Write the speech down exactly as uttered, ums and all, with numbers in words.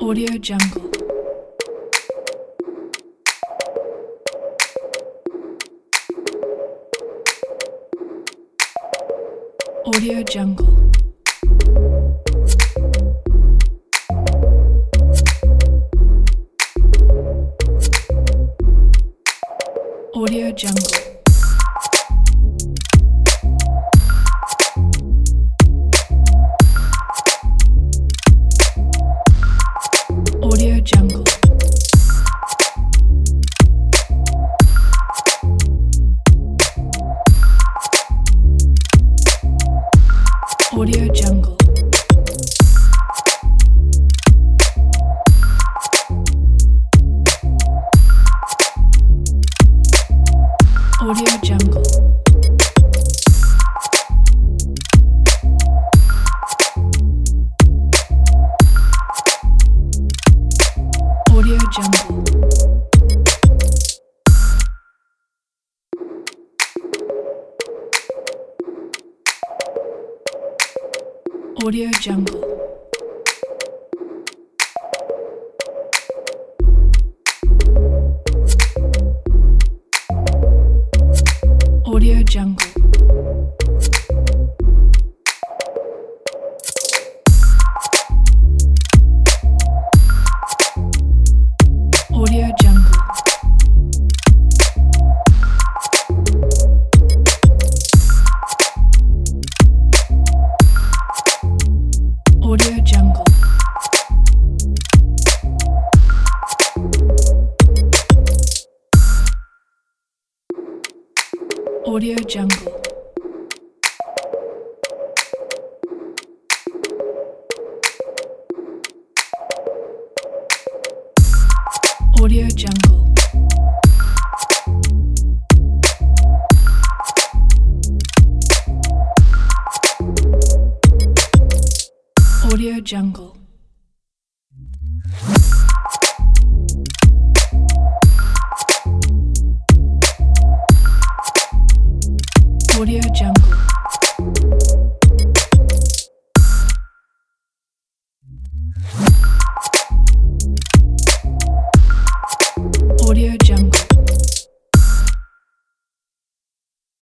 Audio Jungle. Audio Jungle. Audio Jungle. Audio Jungle. Audio Jungle. Audio Jungle. Audio Jungle. Audio Jungle. Audio Jungle. Audio Jungle. Audio Jungle. Audio Jungle. Audio Jungle. Audio Jungle.